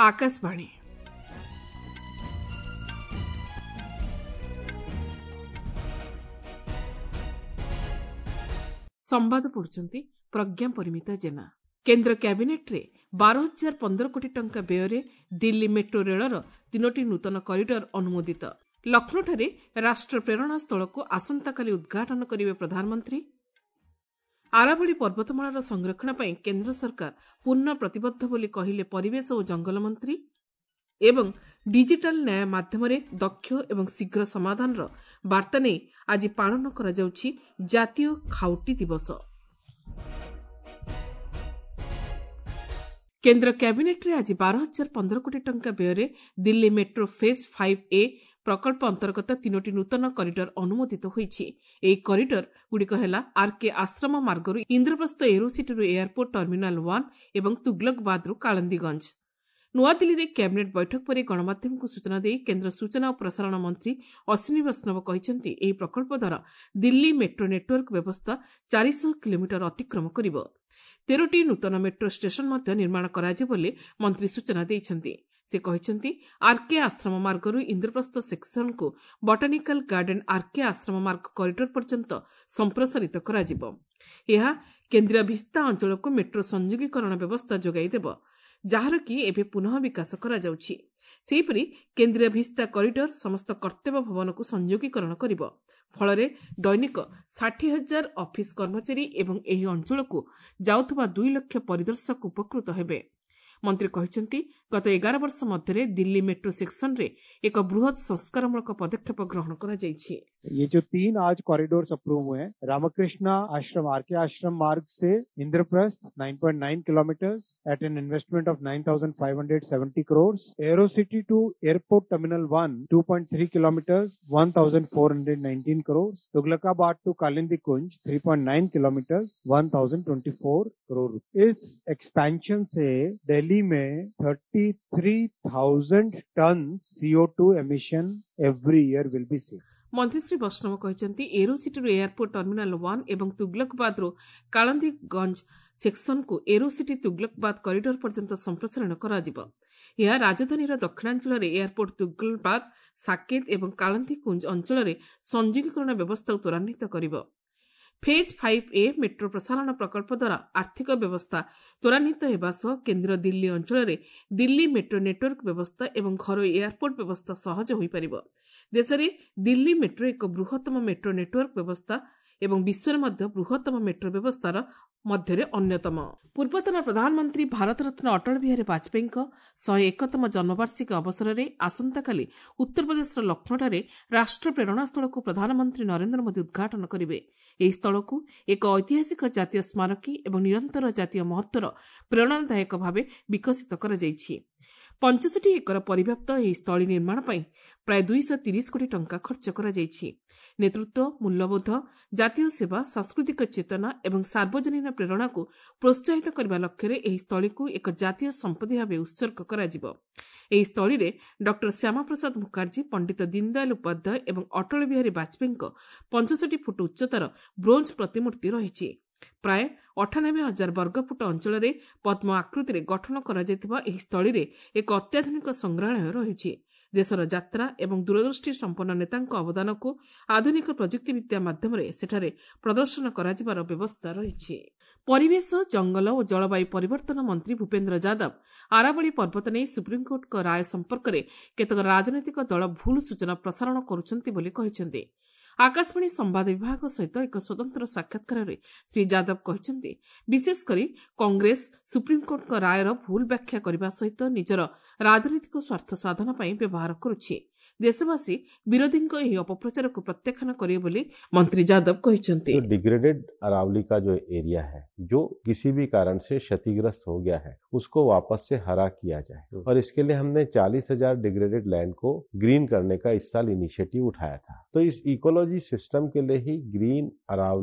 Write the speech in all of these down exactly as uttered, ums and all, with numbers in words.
आकाशवाणी संवाद पढ़ुचंती प्रज्ञा परिमिता जेना। केन्द्र कैबिनेट्रे बार हजार पंदर कोटी टंका व्यୟରେ दिल्ली मेट्रो रेलर तीनोटी नूतन करिडर अनुमोदित। लक्ष्नौଠାରେ राष्ट्र प्रेरणा स्थलକୁ ଆସନ୍ତାକାଲି ଉଦ୍ଘାଟନ କରିବେ ପ୍ରଧାନମନ୍ତ୍ରୀ। ଆରାବଳୀ ପର୍ବତମାଳାର ସଂରକ୍ଷଣ ପାଇଁ କେନ୍ଦ୍ର ସରକାର ପୂର୍ଣ୍ଣ ପ୍ରତିବଦ୍ଧ ବୋଲି କହିଲେ ପରିବେଶ ଓ ଜଙ୍ଗଲ ମନ୍ତ୍ରୀ। ଏବଂ ଡିଜିଟାଲ ନ୍ୟାୟ ମାଧ୍ୟମରେ ଦକ୍ଷ ଏବଂ ଶୀଘ୍ର ସମାଧାନର ବାର୍ତ୍ତା ନେଇ ଆଜି ପାଳନ କରାଯାଉଛି ଜାତୀୟ ଖାଉଟି ଦିବସ। କେନ୍ଦ୍ର କ୍ୟାବିନେଟ୍ରେ ଆଜି ବାର ହଜାର ପନ୍ଦର କୋଟି ଟଙ୍କା ବ୍ୟୟରେ Delhi metro phase five A ପ୍ରକଳ୍ପ ଅନ୍ତର୍ଗତ ତିନୋଟି ନୂତନ କରିଡର ଅନୁମୋଦିତ ହୋଇଛି। ଏହି କରିଡର ଗୁଡ଼ିକ ହେଲା ଆର୍କେ ଆଶ୍ରମ ମାର୍ଗରୁ ଇନ୍ଦ୍ରପ୍ରସ୍ଥ ଏରୋସିଟିରୁ ଏୟାରପୋର୍ଟ ଟର୍ମିନାଲ ୱାନ୍ ଏବଂ ତୁଗଲକବାଦରୁ କାଳନ୍ଦୀଗଞ୍ଜ। ନୂଆଦିଲ୍ଲୀରେ କ୍ୟାବିନେଟ୍ ବୈଠକ ପରେ ଗଣମାଧ୍ୟମକୁ ସୂଚନା ଦେଇ କେନ୍ଦ୍ର ସୂଚନା ଓ ପ୍ରସାରଣ ମନ୍ତ୍ରୀ ଅଶ୍ୱିନୀ ବୈଷ୍ଣବ କହିଛନ୍ତି ଏହି ପ୍ରକଳ୍ପ ଦ୍ୱାରା ଦିଲ୍ଲୀ ମେଟ୍ରୋ ନେଟୱାର୍କ ବ୍ୟବସ୍ଥା ଚାରିଶହ କିଲୋମିଟର ଅତିକ୍ରମ କରିବ। ତେରଟି ନୂତନ ମେଟ୍ରୋ ଷ୍ଟେସନ ମଧ୍ୟ ନିର୍ମାଣ କରାଯିବ ବୋଲି ମନ୍ତ୍ରୀ ସୂଚନା ଦେଇଛନ୍ତି। ସେ କହିଛନ୍ତି ଆର୍କେ ଆଶ୍ରମ ମାର୍ଗରୁ ଇନ୍ଦ୍ରପ୍ରସ୍ଥ ସେକ୍ସନକୁ botanical garden RK Ashram Marg corridor ପର୍ଯ୍ୟନ୍ତ ସମ୍ପ୍ରସାରିତ କରାଯିବ। ଏହା କେନ୍ଦ୍ରୀୟ ଭିସ୍ତା ଅଞ୍ଚଳକୁ ମେଟ୍ରୋ ସଂଯୋଗୀକରଣ ବ୍ୟବସ୍ଥା ଯୋଗାଇ ଦେବ, ଯାହାର କି ଏବେ ପୁନଃ ବିକାଶ କରାଯାଉଛି। ସେହିପରି କେନ୍ଦ୍ରୀୟ ଭିସ୍ତା କରିଡର ସମସ୍ତ କର୍ତ୍ତବ୍ୟ ଭବନକୁ ସଂଯୋଗୀକରଣ କରିବ। ଫଳରେ ଦୈନିକ ଷାଠିଏ ହଜାର ଅଫିସ କର୍ମଚାରୀ ଏବଂ ଏହି ଅଞ୍ଚଳକୁ ଯାଉଥିବା ଦୁଇ ଲକ୍ଷ ପରିଦର୍ଶକ ଉପକୃତ ହେବେ। ମନ୍ତ୍ରୀ କହିଛନ୍ତି ଗତ ଏଗାର ବର୍ଷ ମଧ୍ୟରେ ଦିଲ୍ଲୀ ମେଟ୍ରୋ ସେକ୍ସନରେ ଏକ ବୃହତ ସଂସ୍କାରମୂଳକ ପଦକ୍ଷେପ ଗ୍ରହଣ କରାଯାଇଛି। ये जो तीन आज कॉरिडोर्स अप्रूव हुए हैं, रामकृष्णा आश्रम आरके आश्रम मार्ग से इंद्रप्रस्थ नौ पॉइंट नौ kilometres at an investment of nine thousand five hundred seventy crores, Aerocity to airport terminal one two point three kilometres one thousand four hundred nineteen crores, Tughlakabad to Kalindi Kunj three point nine kilometres one thousand twenty-four crore। इस expansion से दिल्ली में thirty-three thousand ton C O two emission every year will be saved। ମନ୍ତ୍ରୀ ଶ୍ରୀ ବୈଷ୍ଣବ କହିଛନ୍ତି ଏରୋସିଟିରୁ airport terminal one ଏବଂ ତୁଗଲକବାଦରୁ କାଳନ୍ଦୀଗଞ୍ଜ ସେକ୍ସନକୁ Aerocity Tughlakabad corridor ପର୍ଯ୍ୟନ୍ତ ସମ୍ପ୍ରସାରଣ କରାଯିବ। ଏହା ରାଜଧାନୀର ଦକ୍ଷିଣାଞ୍ଚଳରେ ଏୟାରପୋର୍ଟ ତୁଗଲକବାଦ, ସାକେତ ଏବଂ କାଳନ୍ଦୀକୁଞ୍ଜ ଅଞ୍ଚଳରେ ସଂଯୋଗୀକରଣ ବ୍ୟବସ୍ଥାକୁ ତ୍ୱରାନ୍ୱିତ କରିବ। ଫେଜ୍ ଫାଇଭ୍ ଏ ମେଟ୍ରୋ ପ୍ରସାରଣ ପ୍ରକଳ୍ପ ଦ୍ୱାରା ଆର୍ଥିକ ବ୍ୟବସ୍ଥା ତ୍ୱରାନ୍ୱିତ ହେବା ସହ କେନ୍ଦ୍ର ଦିଲ୍ଲୀ ଅଞ୍ଚଳରେ ଦିଲ୍ଲୀ ମେଟ୍ରୋ ନେଟୱାର୍କ ବ୍ୟବସ୍ଥା ଏବଂ ଘରୋଇ ଏୟାରପୋର୍ଟ ବ୍ୟବସ୍ଥା ସହଜ ହୋଇପାରିବ। ଦେଶରେ ଦିଲ୍ଲୀ ମେଟ୍ରୋ ଏକ ବୃହତ୍ତମ ମେଟ୍ରୋ ନେଟୱାର୍କ ବ୍ୟବସ୍ଥା ଏବଂ ବିଶ୍ୱରେ ମଧ୍ୟ ବୃହତ୍ତମ ମେଟ୍ରୋ ବ୍ୟବସ୍ଥାର ମଧ୍ୟରେ ଅନ୍ୟତମ। ପୂର୍ବତନ ପ୍ରଧାନମନ୍ତ୍ରୀ ଭାରତରତ୍ନ ଅଟଳ ବିହାରୀ ବାଜପେୟୀଙ୍କ ଶହେ ଏକତମ ଜନ୍ମବାର୍ଷିକୀ ଅବସରରେ ଆସନ୍ତାକାଲି ଉତ୍ତରପ୍ରଦେଶର ଲକ୍ଷ୍ନୌଠାରେ ରାଷ୍ଟ୍ର ପ୍ରେରଣା ସ୍ଥଳକୁ ପ୍ରଧାନମନ୍ତ୍ରୀ ନରେନ୍ଦ୍ର ମୋଦି ଉଦ୍ଘାଟନ କରିବେ। ଏହି ସ୍ଥଳକୁ ଏକ ଐତିହାସିକ ଜାତୀୟ ସ୍ମାରକୀ ଏବଂ ନିରନ୍ତର ଜାତୀୟ ମହତ୍ୱର ପ୍ରେରଣାଦାୟକ ଭାବେ ବିକଶିତ କରାଯାଇଛି। ପଞ୍ଚଷଠି ଏକର ପରିବ୍ୟାପ୍ତ ଏହି ସ୍ଥଳୀ ନିର୍ମାଣ ପାଇଁ ପ୍ରାୟ ଦୁଇଶହ ତିରିଶ କୋଟି ଟଙ୍କା ଖର୍ଚ୍ଚ କରାଯାଇଛି। ନେତୃତ୍ୱ, ମୂଲ୍ୟବୋଧ, ଜାତୀୟ ସେବା, ସାଂସ୍କୃତିକ ଚେତନା ଏବଂ ସାର୍ବଜନୀନ ପ୍ରେରଣାକୁ ପ୍ରୋତ୍ସାହିତ କରିବା ଲକ୍ଷ୍ୟରେ ଏହି ସ୍ଥଳୀକୁ ଏକ ଜାତୀୟ ସମ୍ପତ୍ତି ଭାବେ ଉତ୍ସର୍ଗ କରାଯିବ। ଏହି ସ୍ଥଳୀରେ ଡକ୍ଟର ଶ୍ୟାମାପ୍ରସାଦ ମୁଖାର୍ଜୀ, ପଣ୍ଡିତ ଦୀନଦୟାଲ ଉପାଧ୍ୟାୟ ଏବଂ ଅଟଳ ବିହାରୀ ବାଜପେୟୀଙ୍କ ପଞ୍ଚଷଠି ଫୁଟ ଉଚ୍ଚତାର ବ୍ରୋଞ୍ଜ ପ୍ରତିମୂର୍ତ୍ତି ରହିଛି। ପ୍ରାୟ ଅଠାନବେ ହଜାର ବର୍ଗଫୁଟ ଅଞ୍ଚଳରେ ପଦ୍ମ ଆକୃତିରେ ଗଠନ କରାଯାଇଥିବା ଏହି ସ୍ଥଳୀରେ ଏକ ଅତ୍ୟାଧୁନିକ ସଂଗ୍ରହାଳୟ ରହିଛି। ଦେଶର ଯାତ୍ରା ଏବଂ ଦୂରଦୃଷ୍ଟି ସମ୍ପନ୍ନ ନେତାଙ୍କ ଅବଦାନକୁ ଆଧୁନିକ ପ୍ରଯୁକ୍ତିବିଦ୍ୟା ମାଧ୍ୟମରେ ସେଠାରେ ପ୍ରଦର୍ଶନ କରାଯିବାର ବ୍ୟବସ୍ଥା ରହିଛି। ପରିବେଶ, ଜଙ୍ଗଲ ଓ ଜଳବାୟୁ ପରିବର୍ତ୍ତନ ମନ୍ତ୍ରୀ ଭୂପେନ୍ଦ୍ର ଯାଦବ ଆରାବଳୀ ପର୍ବତ ନେଇ ସୁପ୍ରିମକୋର୍ଟଙ୍କ ରାୟ ସମ୍ପର୍କରେ କେତେକ ରାଜନୈତିକ ଦଳ ଭୁଲ ସୂଚନା ପ୍ରସାରଣ କରୁଛନ୍ତି ବୋଲି କହିଛନ୍ତି। ଆକାଶବାଣୀ ସମ୍ବାଦ ବିଭାଗ ସହିତ ଏକ ସ୍ୱତନ୍ତ୍ର ସାକ୍ଷାତକାରରେ ଶ୍ରୀ ଯାଦବ କହିଛନ୍ତି ବିଶେଷକରି କଂଗ୍ରେସ ସୁପ୍ରିମକୋର୍ଟଙ୍କ ରାୟର ଭୁଲ ବ୍ୟାଖ୍ୟା କରିବା ସହିତ ନିଜର ରାଜନୈତିକ ସ୍ୱାର୍ଥ ସାଧନ ପାଇଁ ବ୍ୟବହାର କରୁଛି। देशवासी विरोधीଙ୍କ ଏହି ଅପପ୍ରଚାରକୁ ପ୍ରତ୍ୟାଖ୍ୟାନ କରିବେ ବୋଲି मंत्री यादव କହିଛନ୍ତି। डिग्रेडेड अरावली का जो एरिया है, जो किसी भी कारण से क्षतिग्रस्त हो गया है, उसको वापस से हरा किया जाए और इसके लिए हमने चालीस हजार डिग्रेडेड लैंड को ग्रीन करने का इस साल इनिशिएटिव उठाया था। तो इस इकोलॉजी सिस्टम के लिए ही ग्रीन अरावली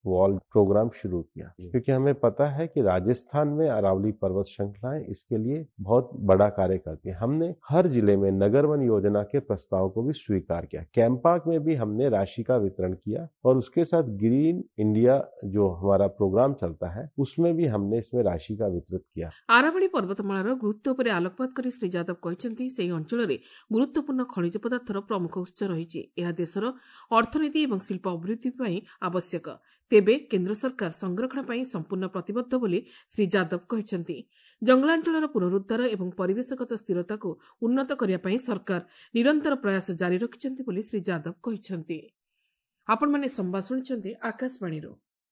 वॉल प्रोग्राम शुरू किया, क्योंकि हमें पता है कि राजस्थान में अरावली पर्वत श्रृंखलाएं इसके लिए बहुत बड़ा कार्य करती है। हमने हर जिले में नगर वन योजना के प्रस्ताव को भी स्वीकार किया। कैंपाक में भी हमने राशि का वितरण किया और उसके साथ ग्रीन इंडिया जो हमारा प्रोग्राम चलता है उसमें भी हमने इसमें राशि का वितरित किया। आरावली पर्वतमालार गुरुत्व उपर आलोकपात कर श्री यादव कहते ସେହି ଅଞ୍ଚଳରେ ଗୁରୁତ୍ୱପୂର୍ଣ୍ଣ ଖଣିଜ ପଦାର୍ଥର ପ୍ରମୁଖ ଉତ୍ସ ରହିଛି। ଏହା ଦେଶର ଅର୍ଥନୀତି ଏବଂ ଶିଳ୍ପ ଅଭିବୃଦ୍ଧି ପାଇଁ ଆବଶ୍ୟକ। ତେବେ କେନ୍ଦ୍ର ସରକାର ସଂରକ୍ଷଣ ପାଇଁ ସମ୍ପୂର୍ଣ୍ଣ ପ୍ରତିବଦ୍ଧ ବୋଲି ଶ୍ରୀ ଯାଦବ କହିଛନ୍ତି। ଜଙ୍ଗଲାଞ୍ଚଳର ପୁନରୁଦ୍ଧାର ଏବଂ ପରିବେଶଗତ ସ୍ଥିରତାକୁ ଉନ୍ନତ କରିବା ପାଇଁ ସରକାର ନିରନ୍ତର ପ୍ରୟାସ ଜାରି ରଖିଛନ୍ତି ବୋଲି ଶ୍ରୀ ଯାଦବ କହିଛନ୍ତି। ଆପଣମାନେ ସମ୍ବାଦ ଶୁଣିଛନ୍ତି ଆକାଶବାଣୀରୁ।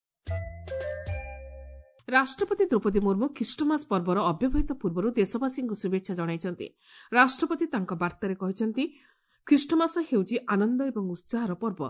ରାଷ୍ଟ୍ରପତି ଦ୍ରୌପଦୀ ମୁର୍ମୁ ଖ୍ରୀଷ୍ଟମାସ ପର୍ବର ଅବ୍ୟବହିତ ପୂର୍ବରୁ ଦେଶବାସୀଙ୍କୁ ଶୁଭେଚ୍ଛା ଜଣାଇଛନ୍ତି। ରାଷ୍ଟ୍ରପତି ତାଙ୍କ ବାର୍ତ୍ତାରେ କହିଛନ୍ତି, ଖ୍ରୀଷ୍ଟମାସ ହେଉଛି ଆନନ୍ଦ ଏବଂ ଉତ୍ସାହର ପର୍ବ।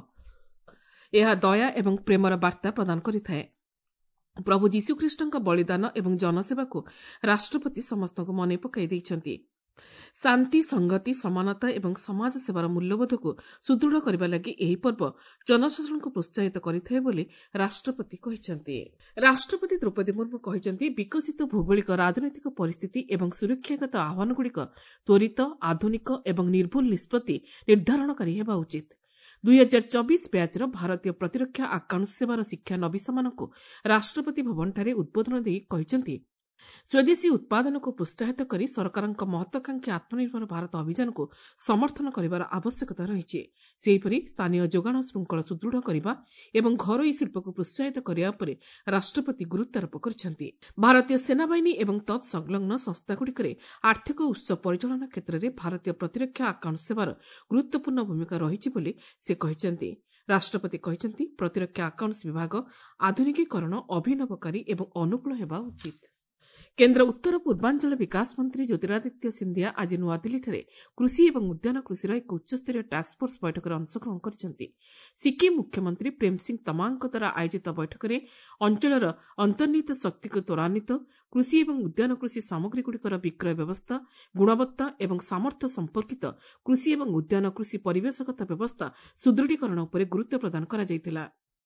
ଏହା ଦୟା ଏବଂ ପ୍ରେମର ବାର୍ତ୍ତା ପ୍ରଦାନ କରିଥାଏ। ପ୍ରଭୁ ଯୀଶୁଖ୍ରୀଷ୍ଟଙ୍କ ବଳିଦାନ ଏବଂ ଜନସେବାକୁ ରାଷ୍ଟ୍ରପତି ସମସ୍ତଙ୍କୁ ମନେ ପକାଇ ଦେଇଛନ୍ତି। ଶାନ୍ତି, ସଂଗତି, ସମାନତା ଏବଂ ସମାଜ ସେବାର ମୂଲ୍ୟବୋଧକୁ ସୁଦୃଢ଼ କରିବା ଲାଗି ଏହି ପର୍ବ ଜନସାଧାରଣଙ୍କୁ ପ୍ରୋତ୍ସାହିତ କରିଥାଏ ବୋଲି ରାଷ୍ଟ୍ରପତି କହିଛନ୍ତି। ରାଷ୍ଟ୍ରପତି ଦ୍ରୌପଦୀ ମୁର୍ମୁ କହିଛନ୍ତି, ବିକଶିତ ଭୌଗୋଳିକ ରାଜନୈତିକ ପରିସ୍ଥିତି ଏବଂ ସୁରକ୍ଷାଗତ ଆହ୍ୱାନଗୁଡ଼ିକ ତ୍ୱରିତ, ଆଧୁନିକ ଏବଂ ନିର୍ଭୁଲ ନିଷ୍ପତ୍ତି ନିର୍ଦ୍ଧାରଣକାରୀ ହେବା ଉଚିତ। ଦୁଇ ହଜାର ଚବିଶ ବ୍ୟାଚ୍ର ଭାରତୀୟ ପ୍ରତିରକ୍ଷା ଆକାଉଣ୍ଟ ସେବାର ଶିକ୍ଷାନବିଶମାନଙ୍କୁ ରାଷ୍ଟ୍ରପତି ଭବନଠାରେ ଉଦ୍ବୋଧନ ଦେଇ କହିଛନ୍ତି, ସ୍ୱଦେଶୀ ଉତ୍ପାଦନକୁ ପ୍ରୋତ୍ସାହିତ କରି ସରକାରଙ୍କ ମହତ୍ୱାକାଂକ୍ଷୀ ଆତ୍ମନିର୍ଭର ଭାରତ ଅଭିଯାନକୁ ସମର୍ଥନ କରିବାର ଆବଶ୍ୟକତା ରହିଛି। ସେହିପରି ସ୍ଥାନୀୟ ଯୋଗାଣ ଶୃଙ୍ଖଳ ସୁଦୃଢ଼ କରିବା ଏବଂ ଘରୋଇ ଶିଳ୍ପକୁ ପ୍ରୋତ୍ସାହିତ କରିବା ଉପରେ ରାଷ୍ଟ୍ରପତି ଗୁରୁତ୍ୱାରୋପ କରିଛନ୍ତି। ଭାରତୀୟ ସେନାବାହିନୀ ଏବଂ ତତ୍ ସଂଲଗ୍ନ ସଂସ୍ଥାଗୁଡ଼ିକରେ ଆର୍ଥିକ ଉତ୍ସ ପରିଚାଳନା କ୍ଷେତ୍ରରେ ଭାରତୀୟ ପ୍ରତିରକ୍ଷା ଆକାଉଣ୍ଟ ସେବାର ଗୁରୁତ୍ୱପୂର୍ଣ୍ଣ ଭୂମିକା ରହିଛି ବୋଲି ସେ କହିଛନ୍ତି। ରାଷ୍ଟ୍ରପତି କହିଛନ୍ତି, ପ୍ରତିରକ୍ଷା ଆକାଉଣ୍ଟସ୍ ବିଭାଗ ଆଧୁନିକୀକରଣ, ଅଭିନବକାରୀ ଏବଂ ଅନୁକୂଳ ହେବା ଉଚିତ। କେନ୍ଦ୍ର ଉତ୍ତର ପୂର୍ବାଞ୍ଚଳ ବିକାଶ ମନ୍ତ୍ରୀ ଜ୍ୟୋତିରାଦିତ୍ୟ ସିନ୍ଧିଆ ଆଜି ନୂଆଦିଲ୍ଲୀଠାରେ କୃଷି ଏବଂ ଉଦ୍ୟାନ କୃଷିର ଏକ ଉଚ୍ଚସ୍ତରୀୟ ଟାସ୍କଫୋର୍ସ ବୈଠକରେ ଅଂଶଗ୍ରହଣ କରିଛନ୍ତି। ସିକିମ୍ ମୁଖ୍ୟମନ୍ତ୍ରୀ ପ୍ରେମ ସିଂ ତମାଙ୍ଗଙ୍କ ଦ୍ୱାରା ଆୟୋଜିତ ବୈଠକରେ ଅଞ୍ଚଳର ଅନ୍ତର୍ନିହିତ ଶକ୍ତିକୁ ତ୍ୱରାନ୍ୱିତ, କୃଷି ଏବଂ ଉଦ୍ୟାନ କୃଷି ସାମଗ୍ରୀଗୁଡ଼ିକର ବିକ୍ରୟ ବ୍ୟବସ୍ଥା, ଗୁଣବତ୍ତା ଏବଂ ସାମର୍ଥ୍ୟ ସମ୍ପର୍କିତ କୃଷି ଏବଂ ଉଦ୍ୟାନ କୃଷି ପରିବେଶଗତ ବ୍ୟବସ୍ଥା ସୁଦୃଢ଼ୀକରଣ ଉପରେ ଗୁରୁତ୍ୱ ପ୍ରଦାନ କରାଯାଇଥିଲା।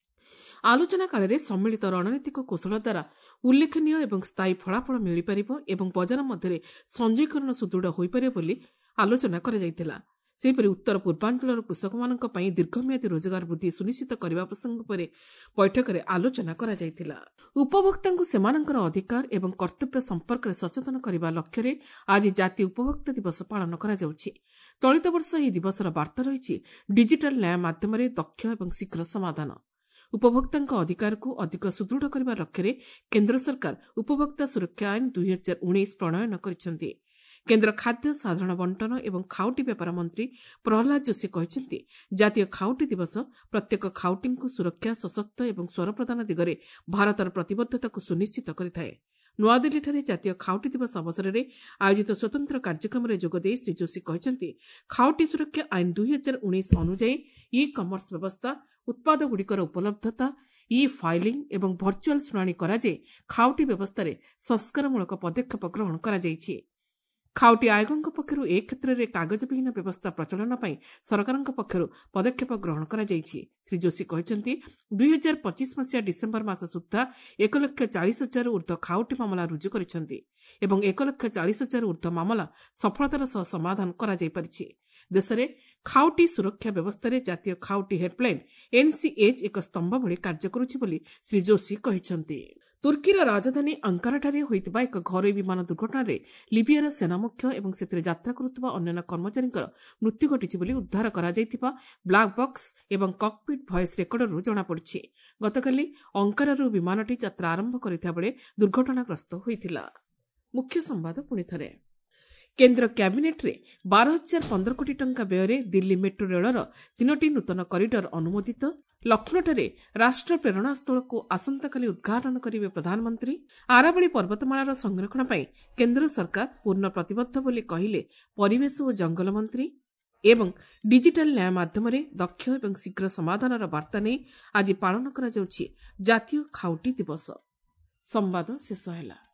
ଆଲୋଚନା କାଳରେ ସମ୍ମିଳିତ ରଣନୀତିକ କୌଶଳ ଦ୍ୱାରା ଉଲ୍ଲେଖନୀୟ ଏବଂ ସ୍ଥାୟୀ ଫଳାଫଳ ମିଳିପାରିବ ଏବଂ ବଜାର ମଧ୍ୟରେ ସଂଯୋଗୀକରଣ ସୁଦୃଢ଼ ହୋଇପାରିବ ବୋଲି ଆଲୋଚନା କରାଯାଇଥିଲା। ସେହିପରି ଉତ୍ତର ପୂର୍ବାଞ୍ଚଳର କୃଷକମାନଙ୍କ ପାଇଁ ଦୀର୍ଘମିଆଦୀ ରୋଜଗାର ବୃଦ୍ଧି ସୁନିଶ୍ଚିତ କରିବା ପ୍ରସଙ୍ଗ ଉପରେ ବୈଠକରେ ଆଲୋଚନା କରାଯାଇଥିଲା। ଉପଭୋକ୍ତାଙ୍କୁ ସେମାନଙ୍କର ଅଧିକାର ଏବଂ କର୍ତ୍ତବ୍ୟ ସମ୍ପର୍କରେ ସଚେତନ କରିବା ଲକ୍ଷ୍ୟରେ ଆଜି ଜାତୀୟ ଉପଭୋକ୍ତା ଦିବସ ପାଳନ କରାଯାଉଛି। ଚଳିତ ବର୍ଷ ଏହି ଦିବସର ବାର୍ତ୍ତା ରହିଛି, ଡିଜିଟାଲ ନ୍ୟାୟ ମାଧ୍ୟମରେ ଦକ୍ଷ ଏବଂ ଶୀଘ୍ର ସମାଧାନ। ଉପଭୋକ୍ତାଙ୍କ ଅଧିକାରକୁ ଅଧିକ ସୁଦୃଢ଼ କରିବା ଲକ୍ଷ୍ୟରେ କେନ୍ଦ୍ର ସରକାର ଉପଭୋକ୍ତା ସୁରକ୍ଷା ଆଇନ ଦୁଇ ହଜାର ଉଣେଇଶ ପ୍ରଣୟନ କରିଛନ୍ତି। କେନ୍ଦ୍ର ଖାଦ୍ୟ, ସାଧାରଣ ବଣ୍ଟନ ଏବଂ ଖାଉଟି ବ୍ୟାପାର ମନ୍ତ୍ରୀ ପ୍ରହ୍ଲାଦ ଯୋଶୀ କହିଛନ୍ତି, ଜାତୀୟ ଖାଉଟି ଦିବସ ପ୍ରତ୍ୟେକ ଖାଉଟିଙ୍କୁ ସୁରକ୍ଷା, ସଶକ୍ତ ଏବଂ ସ୍ୱର ପ୍ରଦାନ ଦିଗରେ ଭାରତର ପ୍ରତିବଦ୍ଧତାକୁ ସୁନିଶ୍ଚିତ କରିଥାଏ। ନୂଆଦିଲ୍ଲୀଠାରେ ଜାତୀୟ ଖାଉଟି ଦିବସ ଅବସରରେ ଆୟୋଜିତ ସ୍ୱତନ୍ତ୍ର କାର୍ଯ୍ୟକ୍ରମରେ ଯୋଗଦେଇ ଶ୍ରୀ ଯୋଶୀ କହିଛନ୍ତି, ଖାଉଟି ସୁରକ୍ଷା ଆଇନ ଦୁଇ ହଜାର ଉଣେଇଶ ଅନୁଯାୟୀ ଇ କମର୍ସ ବ୍ୟବସ୍ଥା, ଉତ୍ପାଦଗୁଡ଼ିକର ଉପଲବ୍ଧତା, ଇ ଫାଇଲିଂ ଏବଂ ଭର୍ଚୁଆଲ ଶୁଣାଣି କରାଯାଇ ଖାଉଟି ବ୍ୟବସ୍ଥାରେ ସଂସ୍କାରମୂଳକ ପଦକ୍ଷେପ ଗ୍ରହଣ କରାଯାଇଛି। ଖାଉଟି ଆୟୋଗଙ୍କ ପକ୍ଷରୁ ଏ କ୍ଷେତ୍ରରେ କାଗଜବିହୀନ ବ୍ୟବସ୍ଥା ପ୍ରଚଳନ ପାଇଁ ସରକାରଙ୍କ ପକ୍ଷରୁ ପଦକ୍ଷେପ ଗ୍ରହଣ କରାଯାଇଛି। ଶ୍ରୀ ଯୋଶୀ କହିଛନ୍ତି, ଦୁଇ ହଜାର ପଚିଶ ମସିହା ଡିସେମ୍ବର ମାସ ସୁଦ୍ଧା ଏକ ଲକ୍ଷ ଚାଳିଶ ହଜାରରୁ ଉର୍ଦ୍ଧ୍ୱ ଖାଉଟି ମାମଲା ରୁଜୁ କରିଛନ୍ତି ଏବଂ ଏକ ଲକ୍ଷ ଚାଳିଶ ହଜାରରୁ ଉର୍ଦ୍ଧ୍ୱ ମାମଲା ସଫଳତାର ସହ ସମାଧାନ କରାଯାଇପାରିଛି। ଦେଶରେ ଖାଉଟି ସୁରକ୍ଷା ବ୍ୟବସ୍ଥାରେ ଜାତୀୟ ଖାଉଟି ହେଲ୍ପଲାଇନ୍ ଏନ୍ସିଏଚ୍ ଏକ ସ୍ତମ୍ଭ ଭଳି କାର୍ଯ୍ୟ କରୁଛି ବୋଲି ଶ୍ରୀ ଯୋଶୀ କହିଛନ୍ତି। ତୁର୍କୀର ରାଜଧାନୀ ଆଙ୍କାରାଠାରେ ହୋଇଥିବା ଏକ ଘରୋଇ ବିମାନ ଦୁର୍ଘଟଣାରେ ଲିବିୟାର ସେନାମୁଖ୍ୟ ଏବଂ ସେଥିରେ ଯାତ୍ରା କରୁଥିବା ଅନ୍ୟାନ୍ୟ କର୍ମଚାରୀଙ୍କର ମୃତ୍ୟୁ ଘଟିଛି ବୋଲି ଉଦ୍ଧାର କରାଯାଇଥିବା ବ୍ଲାକ୍ ବକ୍ସ ଏବଂ କକ୍ପିଟ୍ ଭଏସ୍ ରେକର୍ଡରରୁ ଜଣାପଡ଼ିଛି। ଗତକାଲି ଅଙ୍କାରାରୁ ବିମାନଟି ଯାତ୍ରା ଆରମ୍ଭ କରିଥିବା ବେଳେ ଦୁର୍ଘଟଣାଗ୍ରସ୍ତ ହୋଇଥିଲା। ମୁଖ୍ୟ ସମ୍ବାଦ ପୁଣିଥରେ। କେନ୍ଦ୍ର କ୍ୟାବିନେଟ୍ରେ ବାର ହଜାର ପନ୍ଦର କୋଟି ଟଙ୍କା ବ୍ୟୟରେ ଦିଲ୍ଲୀ ମେଟ୍ରୋ ରେଳର ତିନୋଟି ନୂତନ କରିଡର ଅନୁମୋଦିତ। ଲକ୍ଷ୍ନୌଠାରେ ରାଷ୍ଟ୍ର ପ୍ରେରଣାସ୍ଥଳକୁ ଆସନ୍ତାକାଲି ଉଦ୍ଘାଟନ କରିବେ ପ୍ରଧାନମନ୍ତ୍ରୀ। ଆରାବଳୀ ପର୍ବତମାଳାର ସଂରକ୍ଷଣ ପାଇଁ କେନ୍ଦ୍ର ସରକାର ପୂର୍ଣ୍ଣ ପ୍ରତିବଦ୍ଧ ବୋଲି କହିଲେ ପରିବେଶ ଓ ଜଙ୍ଗଲ ମନ୍ତ୍ରୀ। ଏବଂ ଡିଜିଟାଲ ନ୍ୟାୟ ମାଧ୍ୟମରେ ଦକ୍ଷ ଏବଂ ଶୀଘ୍ର ସମାଧାନର ବାର୍ତ୍ତା ନେଇ ଆଜି ପାଳନ କରାଯାଉଛି ଜାତୀୟ ଖାଉଟି ଦିବସ। ସମ୍ବାଦ ଶେଷ ହେଲା।